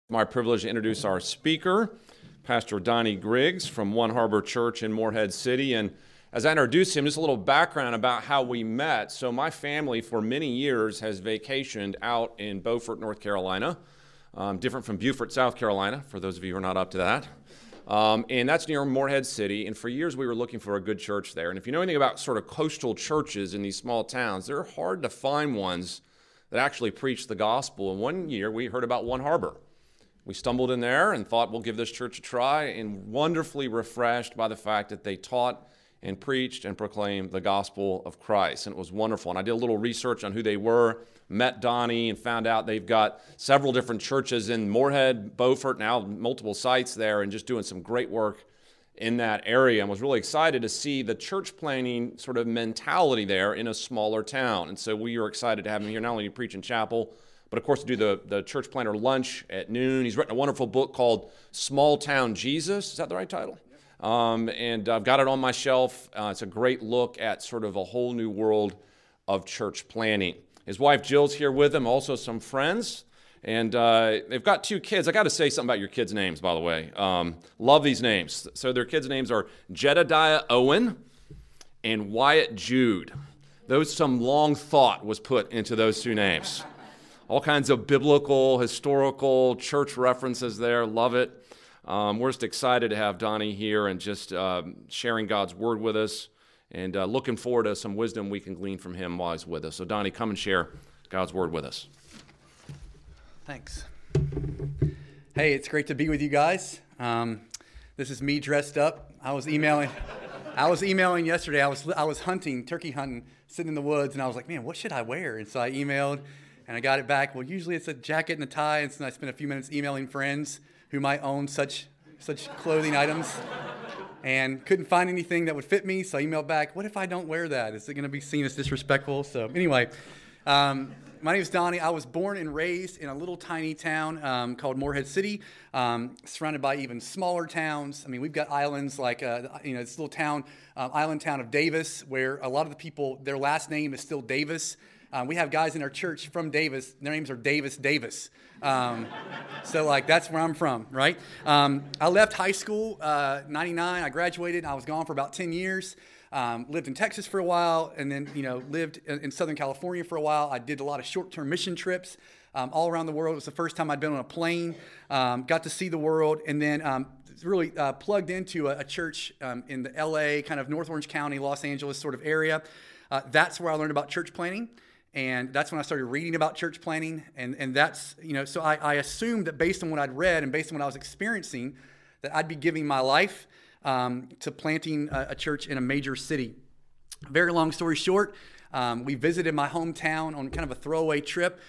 My privilege to introduce our speaker, Pastor Donnie Griggs from One Harbor Church in Morehead City. And as I introduce him, just a little background about how we met. So my family for many years has vacationed out in Beaufort, North Carolina, different from Beaufort, South Carolina, for those of you who are not up to that. And that's near Morehead City. And for years we were looking for a good church there. And if you know anything about sort of coastal churches in these small towns, they're hard to find ones that actually preach the gospel. And one year we heard about One Harbor. We stumbled in there and thought we'll give this church a try, and wonderfully refreshed by the fact that they taught and preached and proclaimed the gospel of Christ. And it was wonderful. And I did a little research on who they were, met Donnie, and found out they've got several different churches in Morehead, Beaufort, now multiple sites there, and just doing some great work in that area. And was really excited to see the church planting sort of mentality there in a smaller town. And so we were excited to have him here, not only to preach in chapel, but of course to do the church planter lunch at noon. He's written a wonderful book called Small Town Jesus. Is that the right title? And I've got it on my shelf. It's a great look at sort of a whole new world of church planting. His wife Jill's here with him, also some friends. And they've got two kids. I got to say something about your kids' names, by the way. Love these names. So their kids' names are Jedediah Owen and Wyatt Jude. Some long thought was put into those two names. All kinds of biblical, historical, church references there. Love it. We're just excited to have Donnie here and just sharing God's word with us, and looking forward to some wisdom we can glean from him while he's with us. So Donnie, come and share God's word with us. Thanks. Hey, it's great to be with you guys. This is me dressed up. I was emailing yesterday. I was hunting, turkey hunting, sitting in the woods, and I was like, man, what should I wear? And so I emailed, and I got it back. Well, usually it's a jacket and a tie, and so I spent a few minutes emailing friends who might own such clothing items, and couldn't find anything that would fit me. So I emailed back, what if I don't wear that? Is it going to be seen as disrespectful? So anyway, my name is Donnie. I was born and raised in a little tiny town called Morehead City, surrounded by even smaller towns. I mean, we've got islands like, this little town, island town of Davis, where a lot of the people, their last name is still Davis. We have guys in our church from Davis. Their names are Davis. So that's where I'm from, right? I left high school, 99. I graduated. I was gone for about 10 years. Lived in Texas for a while, and then, lived in Southern California for a while. I did a lot of short-term mission trips all around the world. It was the first time I'd been on a plane, got to see the world, and then really plugged into a church in the LA, kind of North Orange County, Los Angeles sort of area. That's where I learned about church planting. And that's when I started reading about church planting. And that's, so I assumed that based on what I'd read and based on what I was experiencing, that I'd be giving my life to planting a church in a major city. Very long story short, we visited my hometown on kind of a throwaway trip.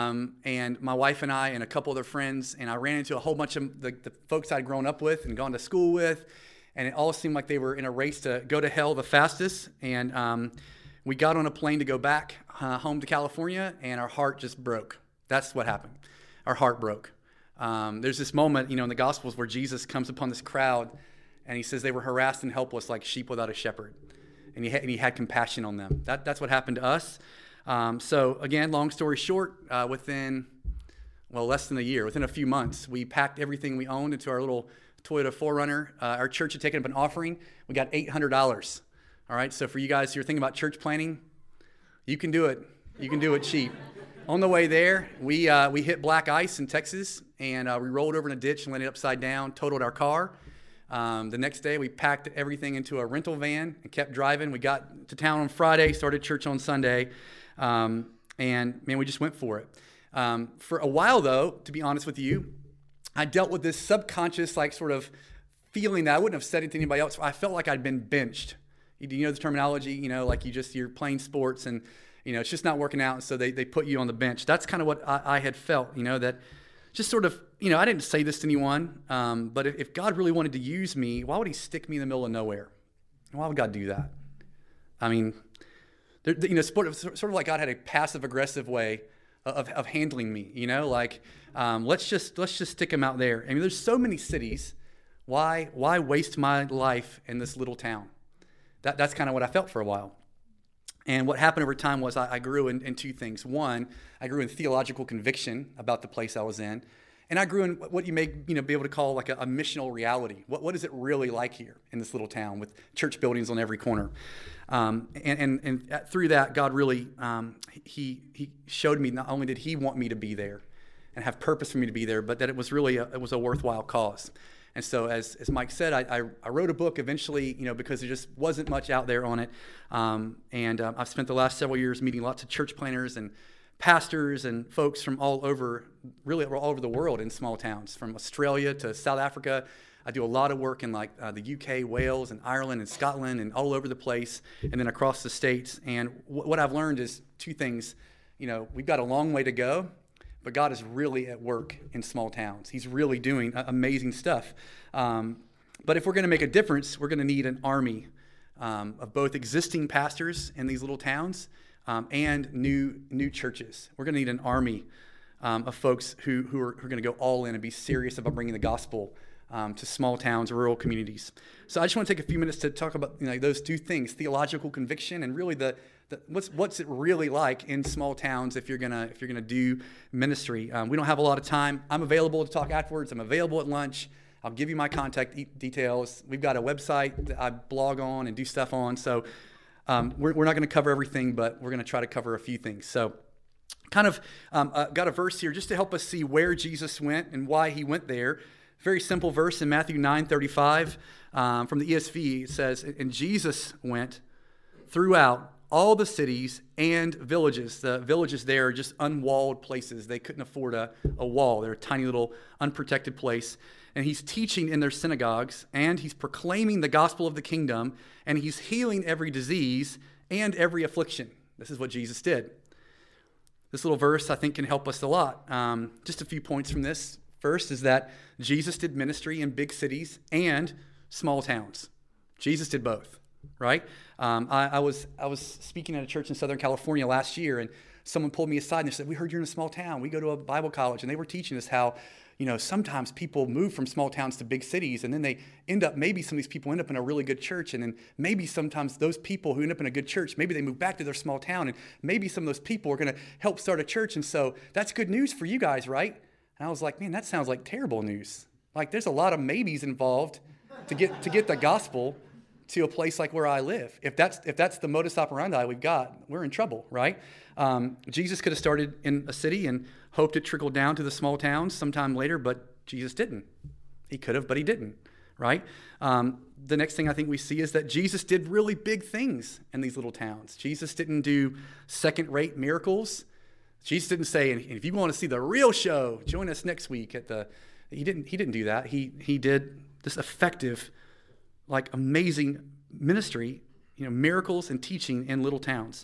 And my wife and I and a couple other friends, and I ran into a whole bunch of the folks I'd grown up with and gone to school with. And it all seemed like they were in a race to go to hell the fastest. And we got on a plane to go back home to California, and our heart just broke. That's what happened. Our heart broke. There's this moment, in the Gospels where Jesus comes upon this crowd, and he says they were harassed and helpless like sheep without a shepherd. And he had compassion on them. That's what happened to us. So again, long story short, within less than a year, within a few months, we packed everything we owned into our little Toyota 4Runner. Our church had taken up an offering. We got $800. All right, so for you guys who are thinking about church planting, you can do it. You can do it cheap. On the way there, we hit black ice in Texas, and we rolled over in a ditch and landed upside down, totaled our car. The next day, we packed everything into a rental van and kept driving. We got to town on Friday, started church on Sunday, and man, we just went for it. For a while, though, to be honest with you, I dealt with this subconscious sort of feeling that I wouldn't have said it to anybody else. I felt like I'd been benched. You know the terminology, you're playing sports and, it's just not working out. And so they put you on the bench. That's kind of what I had felt, that just sort of, I didn't say this to anyone, but if God really wanted to use me, why would he stick me in the middle of nowhere? Why would God do that? I mean, sort of like God had a passive aggressive way of handling me, let's just stick him out there. I mean, there's so many cities. Why waste my life in this little town? That's kind of what I felt for a while. And what happened over time was I grew in two things. One, I grew in theological conviction about the place I was in. And I grew in what you may be able to call like a missional reality. What is it really like here in this little town with church buildings on every corner? And through that, God really, he showed me not only did he want me to be there and have purpose for me to be there, but that it was really it was a worthwhile cause. And so as Mike said, I wrote a book eventually, because there just wasn't much out there on it. I've spent the last several years meeting lots of church planners and pastors and folks from all over the world in small towns, from Australia to South Africa. I do a lot of work in the UK, Wales, and Ireland, and Scotland, and all over the place, and then across the states. And what I've learned is two things. We've got a long way to go, but God is really at work in small towns. He's really doing amazing stuff. But if we're going to make a difference, we're going to need an army of both existing pastors in these little towns and new churches. We're going to need an army of folks who are going to go all in and be serious about bringing the gospel to small towns, rural communities. So I just want to take a few minutes to talk about those two things: theological conviction and really what's it really like in small towns if you're gonna do ministry. We don't have a lot of time. I'm available to talk afterwards. I'm available at lunch. I'll give you my contact details. We've got a website that I blog on and do stuff on. So we're not going to cover everything, but we're going to try to cover a few things. So kind of got a verse here just to help us see where Jesus went and why he went there. Very simple verse in Matthew 9:35 from the ESV. It says, "And Jesus went throughout all the cities and villages." The villages there are just unwalled places. They couldn't afford a wall. They're a tiny little unprotected place. And he's teaching in their synagogues, and he's proclaiming the gospel of the kingdom, and he's healing every disease and every affliction. This is what Jesus did. This little verse, I think, can help us a lot. Just a few points from this. First is that Jesus did ministry in big cities and small towns. Jesus did both, right? I was speaking at a church in Southern California last year, and someone pulled me aside and they said, "We heard you're in a small town. We go to a Bible college," and they were teaching us how sometimes people move from small towns to big cities, and then maybe some of these people end up in a really good church, and then maybe sometimes those people who end up in a good church, maybe they move back to their small town, and maybe some of those people are going to help start a church, and so that's good news for you guys, right? And I was like, man, that sounds like terrible news. Like there's a lot of maybes involved to get the gospel to a place like where I live. If that's the modus operandi we've got, we're in trouble, right? Jesus could have started in a city and hoped it trickled down to the small towns sometime later, but Jesus didn't. He could have, but he didn't, right? The next thing I think we see is that Jesus did really big things in these little towns. Jesus didn't do second-rate miracles. Jesus didn't say, "And if you want to see the real show, join us next week at the." He didn't do that. He did this effective, amazing ministry, miracles and teaching in little towns.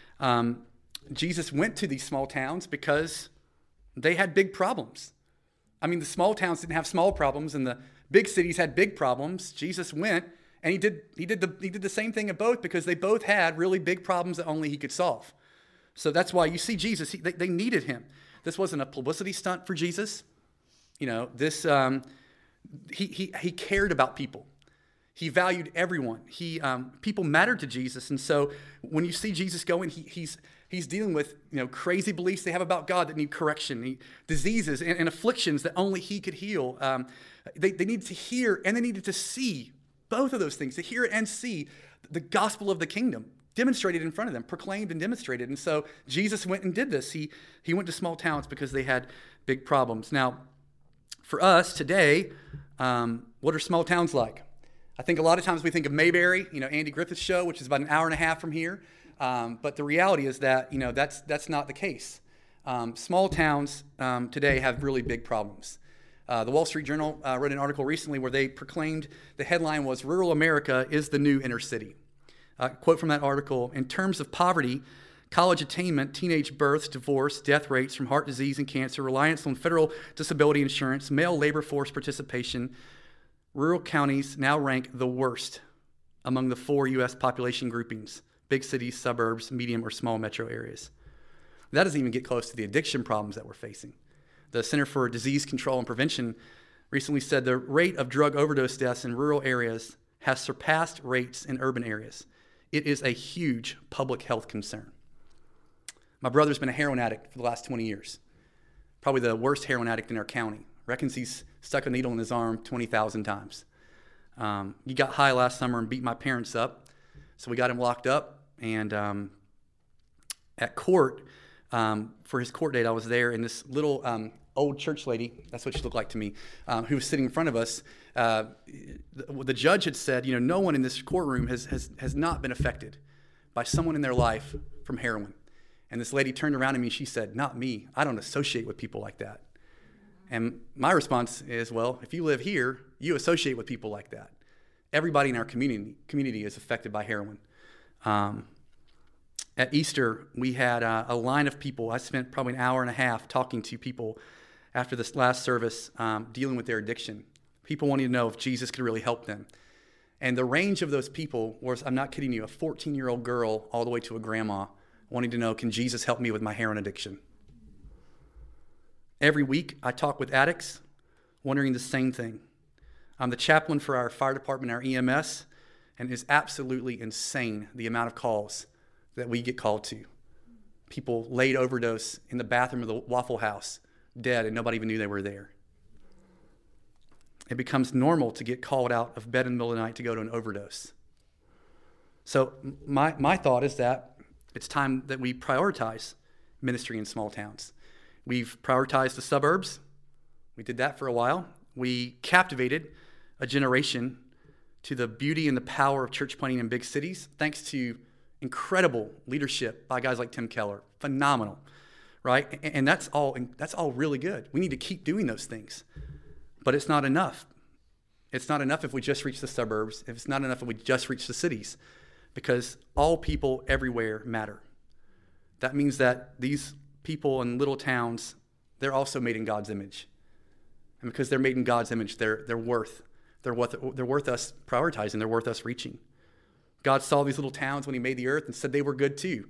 Jesus went to these small towns because they had big problems. I mean, the small towns didn't have small problems, and the big cities had big problems. Jesus went and he did the same thing at both because they both had really big problems that only he could solve. So that's why you see Jesus. They needed him. This wasn't a publicity stunt for Jesus. He cared about people. He valued everyone. People mattered to Jesus, and so when you see Jesus going, he's dealing with crazy beliefs they have about God that need correction, diseases and afflictions that only he could heal. They needed to hear and they needed to see both of those things, to hear and see the gospel of the kingdom demonstrated in front of them, proclaimed and demonstrated. And so Jesus went and did this. He went to small towns because they had big problems. Now, for us today, what are small towns like? I think a lot of times we think of Mayberry, Andy Griffith's show, which is about an hour and a half from here. But the reality is that, that's not the case. Small towns today have really big problems. The Wall Street Journal wrote an article recently where they proclaimed the headline was "Rural America is the new inner city." Quote from that article: "In terms of poverty, college attainment, teenage births, divorce, death rates from heart disease and cancer, reliance on federal disability insurance, male labor force participation, rural counties now rank the worst among the 4 U.S. population groupings: big cities, suburbs, medium or small metro areas." That doesn't even get close to the addiction problems that we're facing. The Center for Disease Control and Prevention recently said the rate of drug overdose deaths in rural areas has surpassed rates in urban areas. It is a huge public health concern. My brother's been a heroin addict for the last 20 years. Probably the worst heroin addict in our county. Reckons he's stuck a needle in his arm 20,000 times. He got high last summer and beat my parents up. So we got him locked up. And at court, for his court date, I was there, and this little old church lady, that's what she looked like to me, who was sitting in front of us, the judge had said, no one in this courtroom has not been affected by someone in their life from heroin. And this lady turned around to me, she said, not me. I don't associate with people like that. And my response is, well, if you live here, you associate with people like that. Everybody in our community is affected by heroin. At Easter, we had a line of people. I spent probably an hour and a half talking to people after this last service, dealing with their addiction. People wanting to know if Jesus could really help them. And the range of those people was, I'm not kidding you, a 14-year-old girl all the way to a grandma wanting to know, can Jesus help me with my heroin addiction? Every week, I talk with addicts wondering the same thing. I'm the chaplain for our fire department, our EMS, and it is absolutely insane the amount of calls that we get called to. People laid overdose in the bathroom of the Waffle House, dead, and nobody even knew they were there. It becomes normal to get called out of bed in the middle of the night to go to an overdose. So my thought is that it's time that we prioritize ministry in small towns. We've prioritized the suburbs. We did that for a while. We captivated a generation to the beauty and the power of church planting in big cities, thanks to incredible leadership by guys like Tim Keller. Phenomenal, right? And that's all really good. We need to keep doing those things. But it's not enough. It's not enough if we just reach the suburbs. If it's not enough if we just reach the cities, because all people everywhere matter. That means that these people in little towns, they're also made in God's image. And because they're made in God's image, they're worth us prioritizing. They're worth us reaching. God saw these little towns when he made the earth and said they were good too.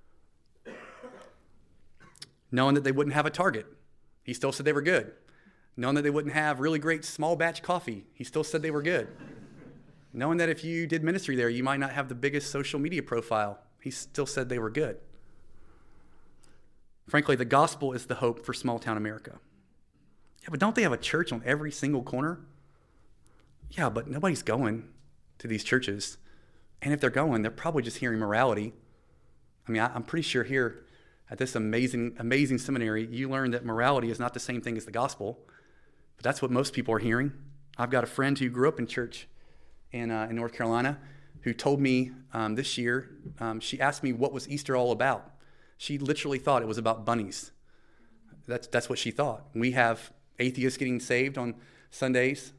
Knowing that they wouldn't have a Target, he still said they were good. Knowing that they wouldn't have really great small batch coffee, he still said they were good. Knowing that if you did ministry there, you might not have the biggest social media profile, he still said they were good. Frankly, the gospel is the hope for small town America. Yeah, but don't they have a church on every single corner? Yeah, but nobody's going to these churches. And if they're going, they're probably just hearing morality. I mean, I'm pretty sure here at this amazing seminary, you learn that morality is not the same thing as the gospel. But that's what most people are hearing. I've got a friend who grew up in church in North Carolina who told me this year, she asked me what was Easter all about. She literally thought it was about bunnies. That's what she thought. We have atheists getting saved on Sundays.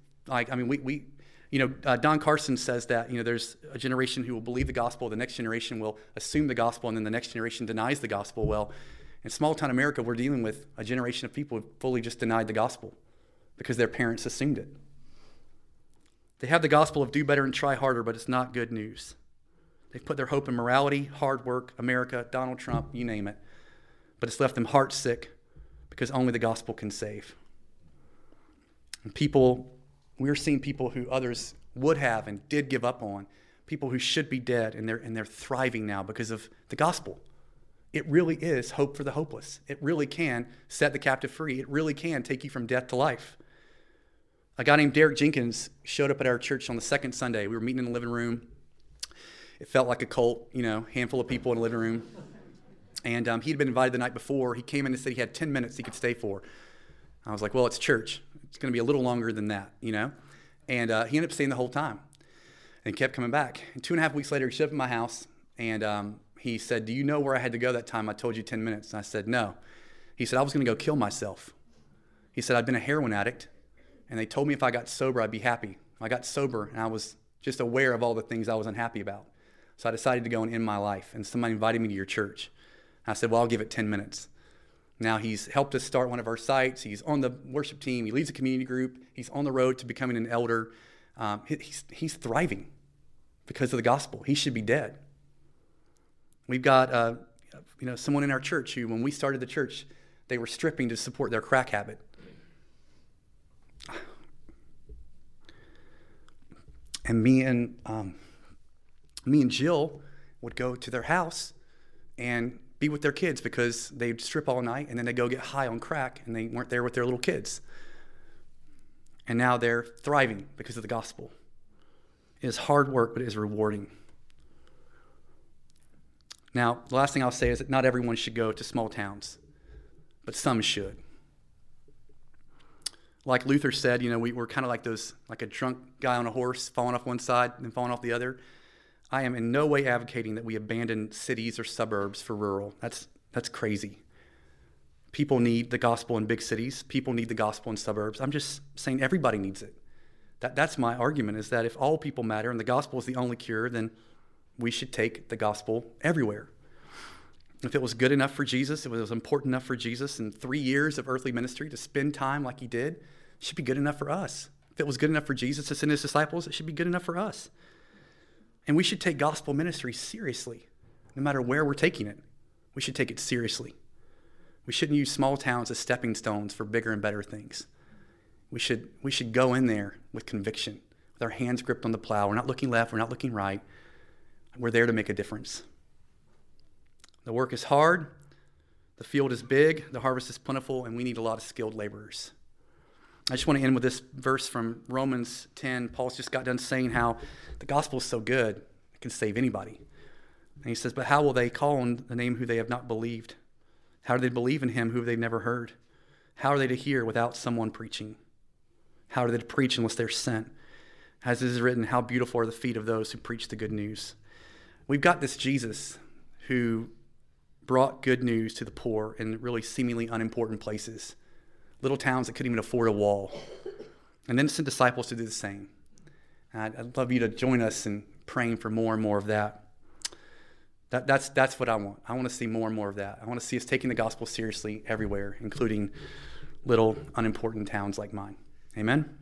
Don Carson says that, there's a generation who will believe the gospel, the next generation will assume the gospel, and then the next generation denies the gospel. Well, in small town America, we're dealing with a generation of people who fully just denied the gospel because their parents assumed it. They have the gospel of do better and try harder, but it's not good news. They've put their hope in morality, hard work, America, Donald Trump, you name it. But it's left them heart sick because only the gospel can save. And we're seeing people who others would have and did give up on, people who should be dead, and they're thriving now because of the gospel. It really is hope for the hopeless. It really can set the captive free. It really can take you from death to life. A guy named Derek Jenkins showed up at our church on the second Sunday. We were meeting in the living room. It felt like a cult, handful of people in the living room. And he'd been invited the night before. He came in and said he had 10 minutes he could stay for. I was like, well, it's church. It's going to be a little longer than that, And he ended up staying the whole time and kept coming back. And 2.5 weeks later, he showed up at my house, and he said, do you know where I had to go that time? I told you 10 minutes. And I said, no. He said, I was going to go kill myself. He said, I'd been a heroin addict, and they told me if I got sober, I'd be happy. I got sober, and I was just aware of all the things I was unhappy about. So I decided to go and end my life, and somebody invited me to your church. I said, well, I'll give it 10 minutes. Now he's helped us start one of our sites. He's on the worship team. He leads a community group. He's on the road to becoming an elder. He's thriving because of the gospel. He should be dead. We've got someone in our church who, when we started the church, they were stripping to support their crack habit. And me and Jill would go to their house and be with their kids because they'd strip all night and then they'd go get high on crack and they weren't there with their little kids. and now they're thriving because of the gospel. It is hard work, but it is rewarding. Now, the last thing I'll say is that not everyone should go to small towns, but some should. Like Luther said, we're kind of like a drunk guy on a horse, falling off one side and falling off the other. I am in no way advocating that we abandon cities or suburbs for rural. That's crazy. People need the gospel in big cities. People need the gospel in suburbs. I'm just saying everybody needs it. That's my argument, is that if all people matter and the gospel is the only cure, then we should take the gospel everywhere. If it was good enough for Jesus, if it was important enough for Jesus in 3 years of earthly ministry to spend time like he did, it should be good enough for us. If it was good enough for Jesus to send his disciples, it should be good enough for us. And we should take gospel ministry seriously, no matter where we're taking it. We should take it seriously. We shouldn't use small towns as stepping stones for bigger and better things. We should go in there with conviction, with our hands gripped on the plow. We're not looking left, we're not looking right. We're there to make a difference. The work is hard, the field is big, the harvest is plentiful, and we need a lot of skilled laborers. I just want to end with this verse from Romans 10. Paul's just got done saying how the gospel is so good, it can save anybody. And he says, but how will they call on the name who they have not believed? How do they believe in him who they've never heard? How are they to hear without someone preaching? How are they to preach unless they're sent? As it is written, how beautiful are the feet of those who preach the good news. We've got this Jesus who brought good news to the poor in really seemingly unimportant places, little towns that couldn't even afford a wall, and then sent disciples to do the same. I'd love you to join us in praying for more and more of that. That's what I want. I want to see more and more of that. I want to see us taking the gospel seriously everywhere, including little unimportant towns like mine. Amen?